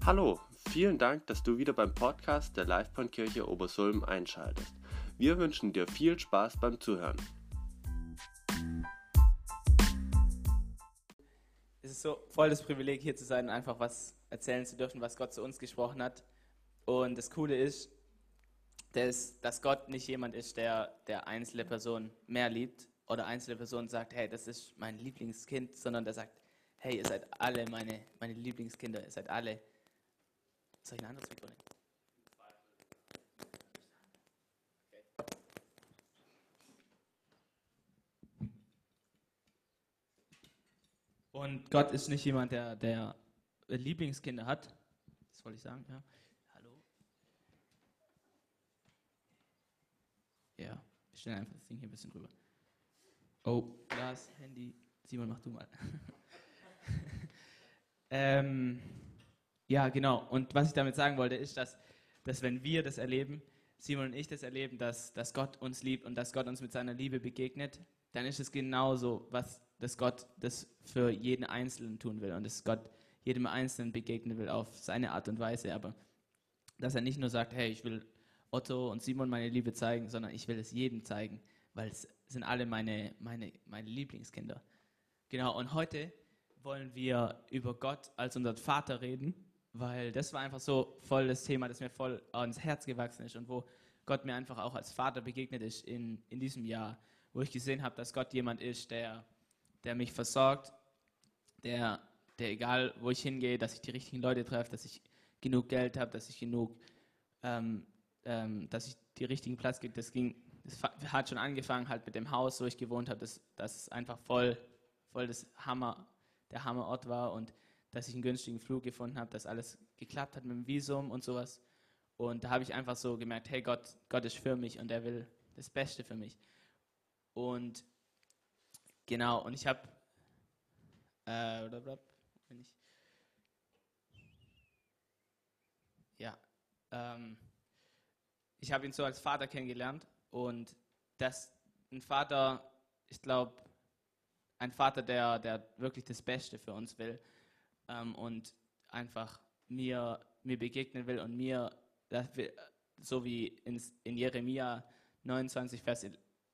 Hallo, vielen Dank, dass du wieder beim Podcast der Livebahnkirche Obersulm einschaltest. Wir wünschen dir viel Spaß beim Zuhören. Es ist so voll das Privileg, hier zu sein und einfach was erzählen zu dürfen, was Gott zu uns gesprochen hat. Und das Coole ist, dass Gott nicht jemand ist, der einzelne Personen mehr liebt oder einzelne Personen sagt, hey, das ist mein Lieblingskind, sondern der sagt, hey, ihr seid alle meine Lieblingskinder, ihr seid alle. Soll ich ein anderes Mikro nehmen? Und Gott ist nicht jemand, der Lieblingskinder hat. Das wollte ich sagen, ja. Hallo. Ja, wir stellen einfach das Ding hier ein bisschen drüber. Oh, Glas, Handy. Simon, mach du mal. Ja, genau. Und was ich damit sagen wollte, ist, dass wenn wir das erleben, Simon und ich das erleben, dass Gott uns liebt und dass Gott uns mit seiner Liebe begegnet, dann ist es genauso, dass Gott das für jeden Einzelnen tun will und dass Gott jedem Einzelnen begegnen will auf seine Art und Weise. Aber dass er nicht nur sagt, hey, ich will Otto und Simon meine Liebe zeigen, sondern ich will es jedem zeigen, weil es sind alle meine Lieblingskinder. Genau, und heute wollen wir über Gott als unseren Vater reden, weil das war einfach so voll das Thema, das mir voll ans Herz gewachsen ist und wo Gott mir einfach auch als Vater begegnet ist in diesem Jahr, wo ich gesehen habe, dass Gott jemand ist, der mich versorgt, der egal wo ich hingehe, dass ich die richtigen Leute treffe, dass ich genug Geld habe, dass ich dass ich die richtigen Platz kriege. Das hat schon angefangen halt mit dem Haus, wo ich gewohnt habe, dass es einfach voll der Hammerort war und dass ich einen günstigen Flug gefunden habe, dass alles geklappt hat mit dem Visum und sowas. Und da habe ich einfach so gemerkt, hey, Gott ist für mich und er will das Beste für mich. Und genau, und ich habe ich habe ihn so als Vater kennengelernt und das ein Vater, ich glaube, ein Vater, der wirklich das Beste für uns will und einfach mir begegnen will und so wie in Jeremia 29, Vers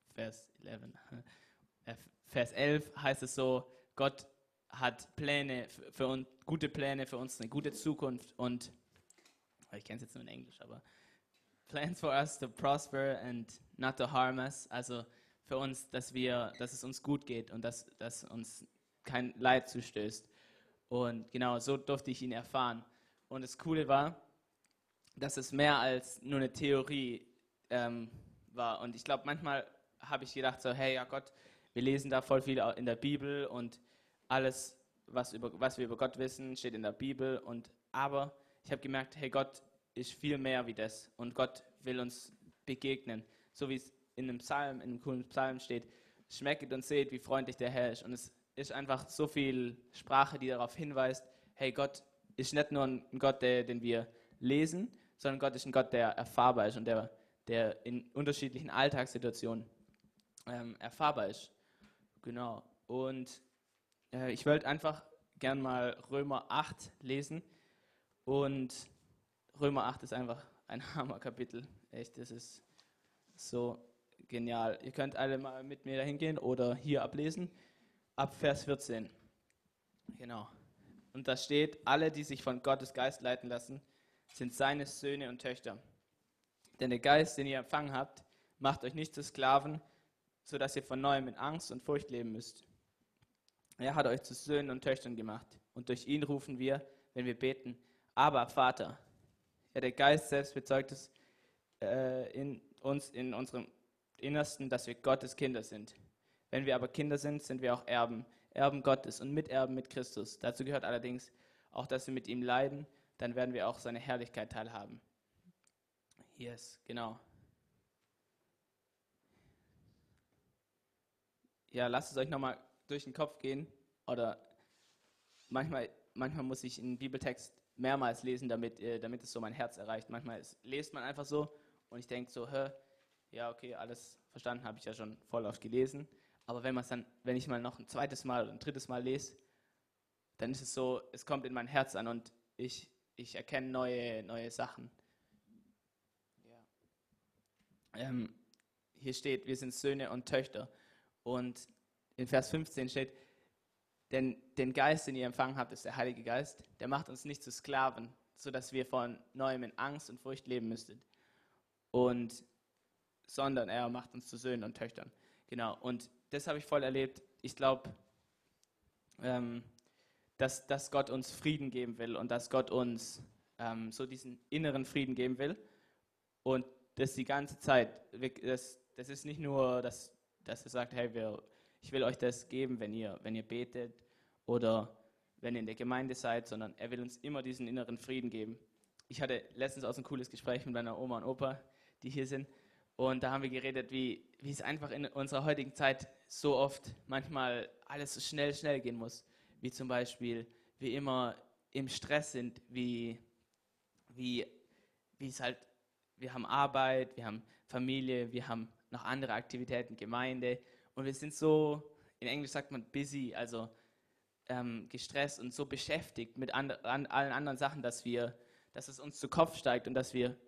11 heißt es so, Gott hat Pläne für uns, gute Pläne für uns, eine gute Zukunft und, ich kenne es jetzt nur in Englisch, aber Plans for us to prosper and not to harm us, also für uns, dass es uns gut geht und dass uns kein Leid zustößt. Und genau, so durfte ich ihn erfahren. Und das Coole war, dass es mehr als nur eine Theorie war. Und ich glaube, manchmal habe ich gedacht so, hey, ja Gott, wir lesen da voll viel in der Bibel und alles, was wir über Gott wissen, steht in der Bibel. Aber ich habe gemerkt, hey, Gott ist viel mehr wie das. Und Gott will uns begegnen. So wie es in einem coolen Psalm steht, schmecket und seht, wie freundlich der Herr ist. Und es ist einfach so viel Sprache, die darauf hinweist, hey, Gott ist nicht nur ein Gott, den wir lesen, sondern Gott ist ein Gott, der erfahrbar ist und der in unterschiedlichen Alltagssituationen erfahrbar ist. Genau. Und ich wollte einfach gern mal Römer 8 lesen. Und Römer 8 ist einfach ein Hammerkapitel. Echt, das ist so genial. Ihr könnt alle mal mit mir dahin gehen oder hier ablesen. Ab Vers 14. Genau. Und da steht, alle, die sich von Gottes Geist leiten lassen, sind seine Söhne und Töchter. Denn der Geist, den ihr empfangen habt, macht euch nicht zu Sklaven, sodass ihr von neuem in Angst und Furcht leben müsst. Er hat euch zu Söhnen und Töchtern gemacht. Und durch ihn rufen wir, wenn wir beten, aber Vater. Ja, der Geist selbst bezeugt es in unserem Innersten, dass wir Gottes Kinder sind. Wenn wir aber Kinder sind, sind wir auch Erben, Erben Gottes und Miterben mit Christus. Dazu gehört allerdings auch, dass wir mit ihm leiden, dann werden wir auch seine Herrlichkeit teilhaben. Yes, genau. Ja, lasst es euch nochmal durch den Kopf gehen. Oder manchmal muss ich einen Bibeltext mehrmals lesen, damit es so mein Herz erreicht. Manchmal lest man einfach so und ich denke so, ja okay, alles verstanden, habe ich ja schon voll oft gelesen. Aber wenn ich mal noch ein zweites Mal oder ein drittes Mal lese, dann ist es so, es kommt in mein Herz an und ich ich erkenne neue Sachen. Ja. Hier steht, wir sind Söhne und Töchter. Und in Vers 15 steht, denn den Geist, den ihr empfangen habt, ist der Heilige Geist, der macht uns nicht zu Sklaven, sodass wir von Neuem in Angst und Furcht leben müsstet. Sondern er macht uns zu Söhnen und Töchtern. Genau, und das habe ich voll erlebt. Ich glaube, dass Gott uns Frieden geben will und dass Gott uns so diesen inneren Frieden geben will. Und das die ganze Zeit. Das ist nicht nur, dass er sagt, hey, ich will euch das geben, wenn ihr betet oder wenn ihr in der Gemeinde seid, sondern er will uns immer diesen inneren Frieden geben. Ich hatte letztens auch ein cooles Gespräch mit meiner Oma und Opa, die hier sind. Und da haben wir geredet, wie es einfach in unserer heutigen Zeit so oft manchmal alles so schnell gehen muss. Wie zum Beispiel, wir immer im Stress sind, wie es halt, wir haben Arbeit, wir haben Familie, wir haben noch andere Aktivitäten, Gemeinde. Und wir sind so, in Englisch sagt man busy, also gestresst und so beschäftigt mit allen anderen Sachen, dass es uns zu Kopf steigt und dass wir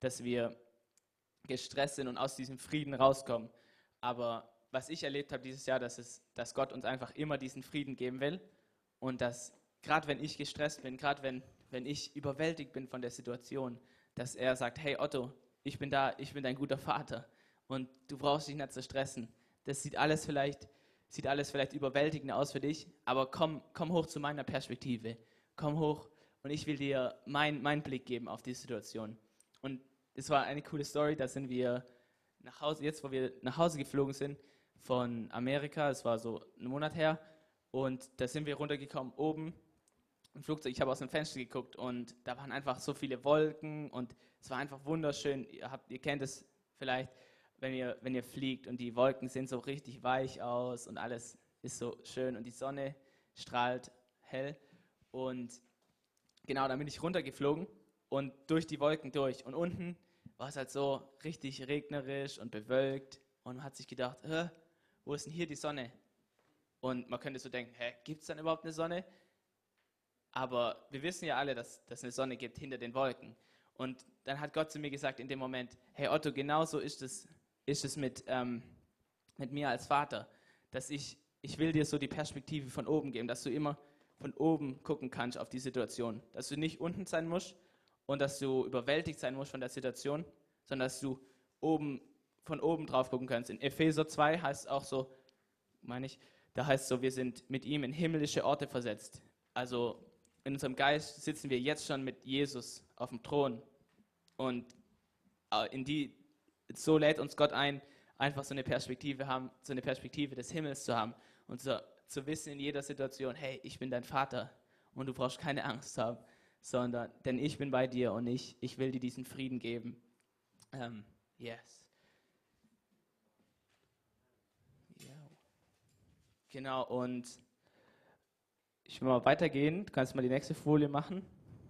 gestresst sind und aus diesem Frieden rauskommen. Aber was ich erlebt habe dieses Jahr, dass Gott uns einfach immer diesen Frieden geben will und dass gerade wenn ich gestresst bin, gerade wenn ich überwältigt bin von der Situation, dass er sagt, hey Otto, ich bin da, ich bin dein guter Vater und du brauchst dich nicht zu stressen. Das sieht alles vielleicht überwältigend aus für dich, aber komm hoch zu meiner Perspektive. Komm hoch und ich will dir meinen Blick geben auf die Situation. Und es war eine coole Story, da sind wir nach Hause, jetzt wo wir nach Hause geflogen sind von Amerika, es war so einen Monat her, und da sind wir runtergekommen oben im Flugzeug. Ich habe aus dem Fenster geguckt und da waren einfach so viele Wolken und es war einfach wunderschön. Ihr kennt es vielleicht, wenn ihr fliegt und die Wolken sehen so richtig weich aus und alles ist so schön und die Sonne strahlt hell. Und genau, dann bin ich runtergeflogen und durch die Wolken durch. Und unten war es halt so richtig regnerisch und bewölkt und man hat sich gedacht, wo ist denn hier die Sonne? Und man könnte so denken, gibt es dann überhaupt eine Sonne? Aber wir wissen ja alle, dass es eine Sonne gibt hinter den Wolken. Und dann hat Gott zu mir gesagt in dem Moment, hey Otto, genauso ist es mit mir als Vater, dass ich will dir so die Perspektive von oben geben, dass du immer von oben gucken kannst auf die Situation. Dass du nicht unten sein musst und dass du überwältigt sein musst von der Situation, sondern dass du von oben drauf gucken kannst. In Epheser 2 heißt es auch so, da heißt es so, wir sind mit ihm in himmlische Orte versetzt. Also in unserem Geist sitzen wir jetzt schon mit Jesus auf dem Thron. Und so lädt uns Gott ein, einfach so eine Perspektive des Himmels zu haben und zu wissen in jeder Situation, hey, ich bin dein Vater und du brauchst keine Angst haben, denn ich bin bei dir und ich will dir diesen Frieden geben. Yes. Ja. Genau, und ich will mal weitergehen. Du kannst mal die nächste Folie machen.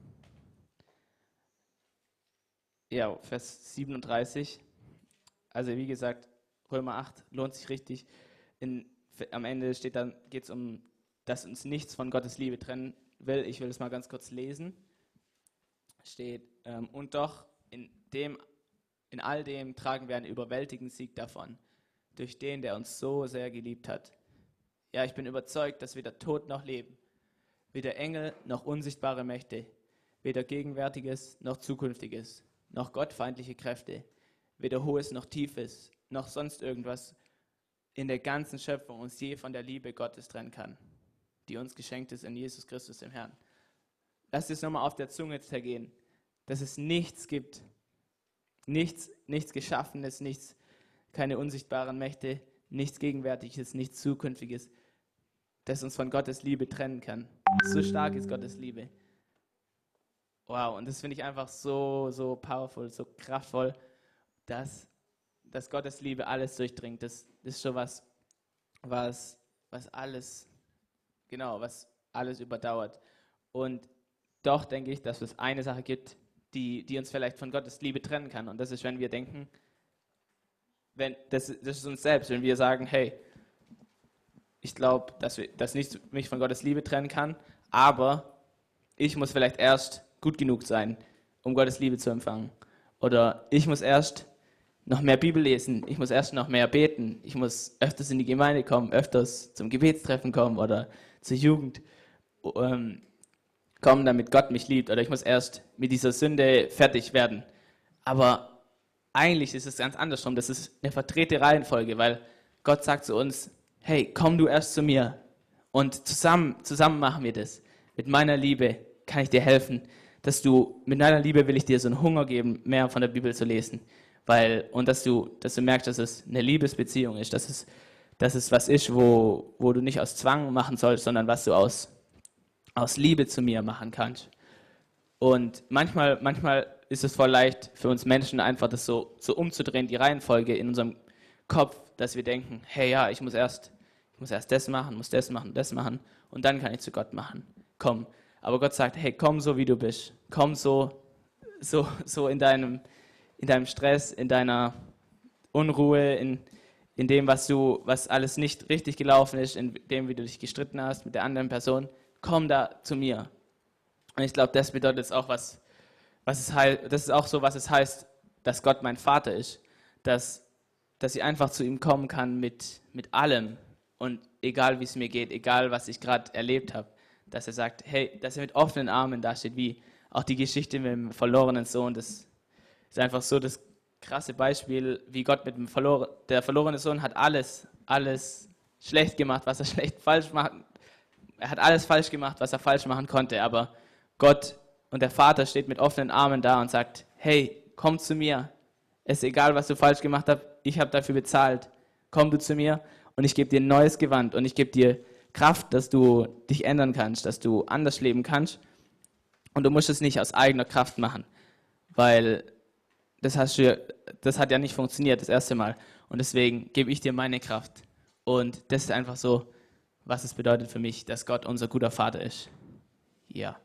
Ja, Vers 37. Also wie gesagt, Römer 8 lohnt sich richtig. Am Ende geht es um, dass uns nichts von Gottes Liebe trennen will. Ich will es mal ganz kurz lesen. Steht, und doch in all dem tragen wir einen überwältigenden Sieg davon, durch den, der uns so sehr geliebt hat. Ja, ich bin überzeugt, dass weder Tod noch Leben, weder Engel noch unsichtbare Mächte, weder Gegenwärtiges noch Zukünftiges, noch gottfeindliche Kräfte, weder Hohes noch Tiefes, noch sonst irgendwas in der ganzen Schöpfung uns je von der Liebe Gottes trennen kann, die uns geschenkt ist in Jesus Christus, dem Herrn. Lass es nochmal auf der Zunge zergehen, dass es nichts gibt, nichts Geschaffenes, keine unsichtbaren Mächte, nichts Gegenwärtiges, nichts Zukünftiges, das uns von Gottes Liebe trennen kann. So stark ist Gottes Liebe. Wow, und das finde ich einfach so powerful, so kraftvoll, dass Gottes Liebe alles durchdringt. Das ist schon was alles überdauert. Und doch denke ich, dass es eine Sache gibt, die uns vielleicht von Gottes Liebe trennen kann. Und das ist, wenn wir denken, das ist uns selbst, wenn wir sagen, hey, ich glaube, dass nichts mich von Gottes Liebe trennen kann, aber ich muss vielleicht erst gut genug sein, um Gottes Liebe zu empfangen. Oder ich muss erst noch mehr Bibel lesen, ich muss erst noch mehr beten, ich muss öfters in die Gemeinde kommen, öfters zum Gebetstreffen kommen oder zur Jugend kommen, damit Gott mich liebt. Oder ich muss erst mit dieser Sünde fertig werden. Aber eigentlich ist es ganz andersrum. Das ist eine verdrehte Reihenfolge, weil Gott sagt zu uns, hey, komm du erst zu mir und zusammen machen wir das. Mit meiner Liebe kann ich dir helfen, mit meiner Liebe will ich dir so einen Hunger geben, mehr von der Bibel zu lesen. Und dass du merkst, dass es eine Liebesbeziehung ist, dass es was ist, wo du nicht aus Zwang machen sollst, sondern was du aus Liebe zu mir machen kannst. Und manchmal ist es voll leicht für uns Menschen einfach das so umzudrehen, die Reihenfolge in unserem Kopf, dass wir denken, hey ja, ich muss erst das machen, muss das machen, das machen und dann kann ich zu Gott kommen. Aber Gott sagt, hey, komm so wie du bist, komm so in deinem Stress, in deiner Unruhe, in dem, was alles nicht richtig gelaufen ist, in dem, wie du dich gestritten hast mit der anderen Person, komm da zu mir. Und ich glaube, das bedeutet jetzt auch was es heißt, das ist auch so, was es heißt, dass Gott mein Vater ist, dass ich einfach zu ihm kommen kann mit allem und egal wie es mir geht, egal was ich gerade erlebt habe, dass er sagt, hey, dass er mit offenen Armen da steht, wie auch die Geschichte mit dem verlorenen Sohn, das ist einfach so das krasse Beispiel, wie Gott mit der verlorene Sohn hat alles schlecht gemacht, was er falsch macht. Er hat alles falsch gemacht, was er falsch machen konnte, aber Gott und der Vater steht mit offenen Armen da und sagt, hey, komm zu mir. Es ist egal, was du falsch gemacht hast, ich habe dafür bezahlt. Komm du zu mir und ich gebe dir ein neues Gewand und ich gebe dir Kraft, dass du dich ändern kannst, dass du anders leben kannst. Und du musst es nicht aus eigener Kraft machen, weil das hat ja nicht funktioniert das erste Mal. Und deswegen gebe ich dir meine Kraft. Und das ist einfach so, was es bedeutet für mich, dass Gott unser guter Vater ist. Ja.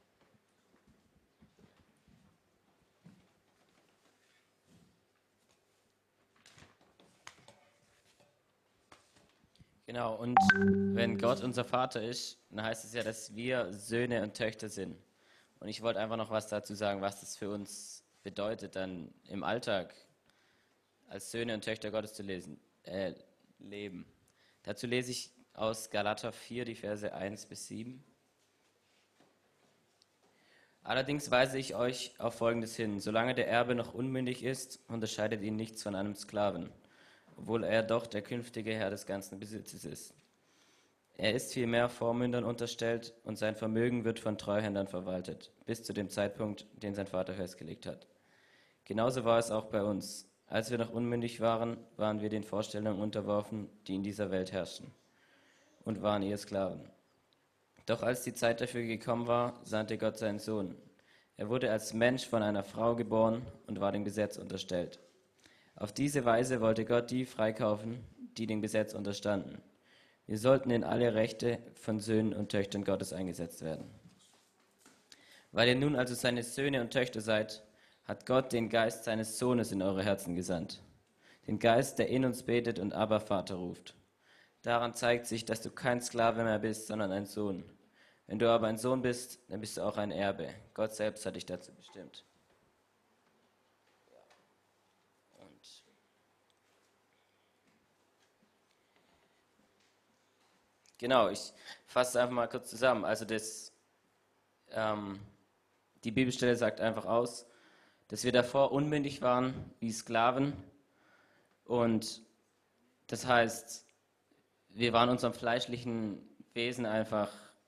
Genau, und wenn Gott unser Vater ist, dann heißt es ja, dass wir Söhne und Töchter sind. Und ich wollte einfach noch was dazu sagen, was das für uns bedeutet, dann im Alltag als Söhne und Töchter Gottes zu leben. Dazu lese ich aus Galater 4, die Verse 1 bis 7. Allerdings weise ich euch auf Folgendes hin. Solange der Erbe noch unmündig ist, unterscheidet ihn nichts von einem Sklaven, obwohl er doch der künftige Herr des ganzen Besitzes ist. Er ist vielmehr Vormündern unterstellt und sein Vermögen wird von Treuhändern verwaltet, bis zu dem Zeitpunkt, den sein Vater festgelegt hat. Genauso war es auch bei uns. Als wir noch unmündig waren, waren wir den Vorstellungen unterworfen, die in dieser Welt herrschen, und waren ihr Sklaven. Doch als die Zeit dafür gekommen war, sandte Gott seinen Sohn. Er wurde als Mensch von einer Frau geboren und war dem Gesetz unterstellt. Auf diese Weise wollte Gott die freikaufen, die dem Gesetz unterstanden. Wir sollten in alle Rechte von Söhnen und Töchtern Gottes eingesetzt werden. Weil ihr nun also seine Söhne und Töchter seid, hat Gott den Geist seines Sohnes in eure Herzen gesandt. Den Geist, der in uns betet und Abba, Vater ruft. Daran zeigt sich, dass du kein Sklave mehr bist, sondern ein Sohn. Wenn du aber ein Sohn bist, dann bist du auch ein Erbe. Gott selbst hat dich dazu bestimmt. Genau, ich fasse es einfach mal kurz zusammen. Also die Bibelstelle sagt einfach aus, dass wir davor unmündig waren wie Sklaven. Und das heißt, wir waren unserem fleischlichen Wesen einfach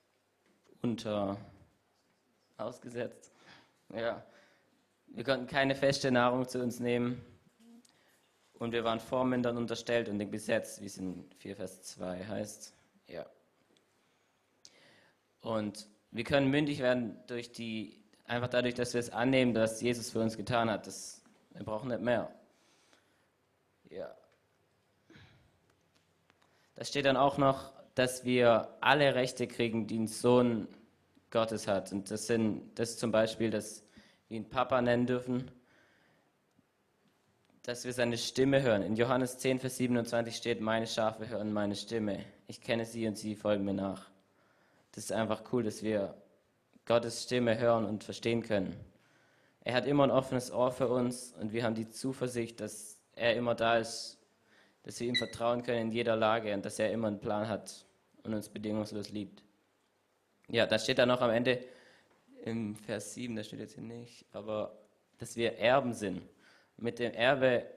ausgesetzt. Ja. Wir konnten keine feste Nahrung zu uns nehmen. Und wir waren Vormündern unterstellt und dem Gesetz, wie es in 4 Vers 2 heißt. Ja. Und wir können mündig werden einfach dadurch, dass wir es annehmen, dass Jesus für uns getan hat. Wir brauchen nicht mehr. Ja. Da steht dann auch noch, dass wir alle Rechte kriegen, die ein Sohn Gottes hat. Und das ist zum Beispiel, dass wir ihn Papa nennen dürfen, dass wir seine Stimme hören. In Johannes 10, Vers 27 steht, meine Schafe hören meine Stimme. Ich kenne sie und sie folgen mir nach. Das ist einfach cool, dass wir Gottes Stimme hören und verstehen können. Er hat immer ein offenes Ohr für uns und wir haben die Zuversicht, dass er immer da ist, dass wir ihm vertrauen können in jeder Lage und dass er immer einen Plan hat und uns bedingungslos liebt. Ja, da steht dann noch am Ende im Vers 7, das steht jetzt hier nicht, aber dass wir Erben sind. Mit dem Erbe,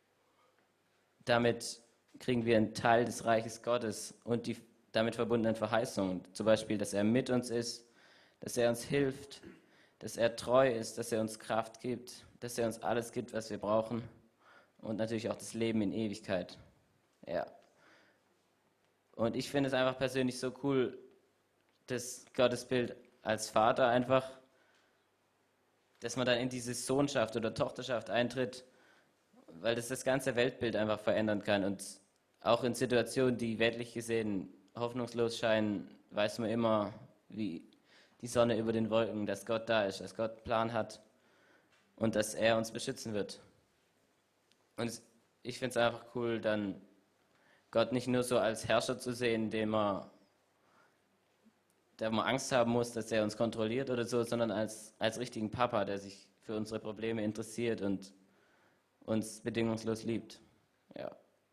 damit kriegen wir einen Teil des Reiches Gottes und die damit verbundenen Verheißungen. Zum Beispiel, dass er mit uns ist, dass er uns hilft, dass er treu ist, dass er uns Kraft gibt, dass er uns alles gibt, was wir brauchen und natürlich auch das Leben in Ewigkeit. Ja. Und ich finde es einfach persönlich so cool, das Gottesbild als Vater einfach, dass man dann in diese Sohnschaft oder Tochterschaft eintritt, weil das ganze Weltbild einfach verändern kann. Und auch in Situationen, die weltlich gesehen hoffnungslos scheinen, weiß man immer, wie die Sonne über den Wolken, dass Gott da ist, dass Gott einen Plan hat und dass er uns beschützen wird. Und ich finde es einfach cool, dann Gott nicht nur so als Herrscher zu sehen, der man Angst haben muss, dass er uns kontrolliert oder so, sondern als richtigen Papa, der sich für unsere Probleme interessiert und uns bedingungslos liebt. Ja.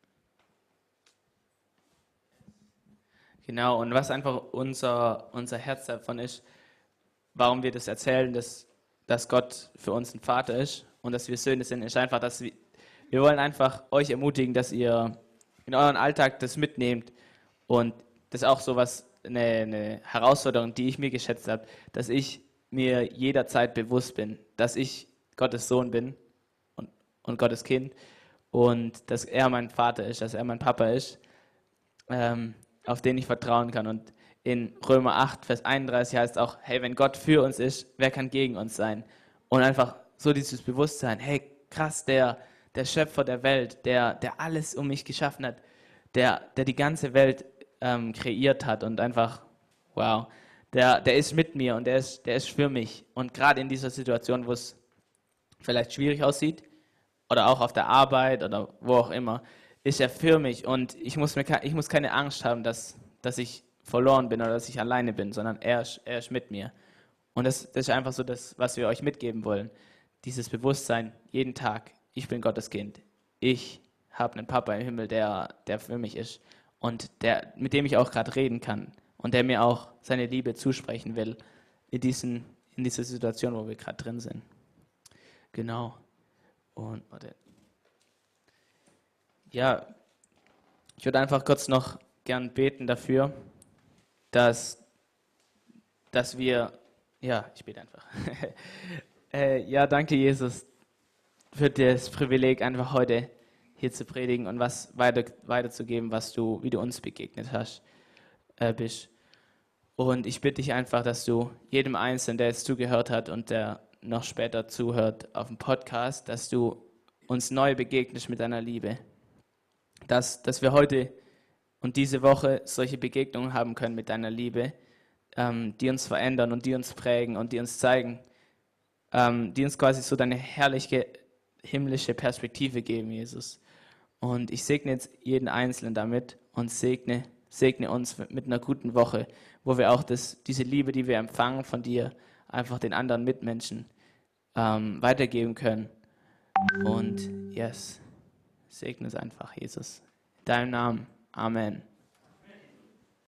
Genau, und was einfach unser Herz davon ist, warum wir das erzählen, dass Gott für uns ein Vater ist und dass wir Söhne sind, ist einfach, dass wir wollen einfach euch ermutigen, dass ihr in euren Alltag das mitnehmt und das ist auch so eine Herausforderung, die ich mir geschätzt habe, dass ich mir jederzeit bewusst bin, dass ich Gottes Sohn bin und Gottes Kind und dass er mein Vater ist, dass er mein Papa ist, auf den ich vertrauen kann. Und in Römer 8, Vers 31 heißt auch, hey, wenn Gott für uns ist, wer kann gegen uns sein? Und einfach so dieses Bewusstsein, hey, krass, der Schöpfer der Welt, der alles um mich geschaffen hat, der die ganze Welt kreiert hat und einfach, wow, der ist mit mir und der ist für mich. Und gerade in dieser Situation, wo es vielleicht schwierig aussieht oder auch auf der Arbeit oder wo auch immer, ist er für mich und ich muss keine Angst haben, dass ich verloren bin oder dass ich alleine bin, sondern er ist mit mir. Und das ist einfach so das, was wir euch mitgeben wollen. Dieses Bewusstsein, jeden Tag, ich bin Gottes Kind. Ich habe einen Papa im Himmel, der für mich ist und mit dem ich auch gerade reden kann und der mir auch seine Liebe zusprechen will in dieser Situation, wo wir gerade drin sind. Genau. Und warte. Ja, ich würde einfach kurz noch gern beten dafür, dass wir, ja, ich bete einfach. Ja, danke Jesus für das Privileg, einfach heute hier zu predigen und was weiterzugeben, wie du uns begegnet bist. Und ich bitte dich einfach, dass du jedem Einzelnen, der jetzt zugehört hat und der noch später zuhört auf dem Podcast, dass du uns neu begegnest mit deiner Liebe. Dass wir heute und diese Woche solche Begegnungen haben können mit deiner Liebe, die uns verändern und die uns prägen und die uns zeigen, die uns quasi so deine herrliche himmlische Perspektive geben, Jesus. Und ich segne jetzt jeden Einzelnen damit und segne uns mit einer guten Woche, wo wir auch diese Liebe, die wir empfangen von dir, einfach den anderen Mitmenschen weitergeben können. Und yes, segne es einfach, Jesus. In deinem Namen. Amen.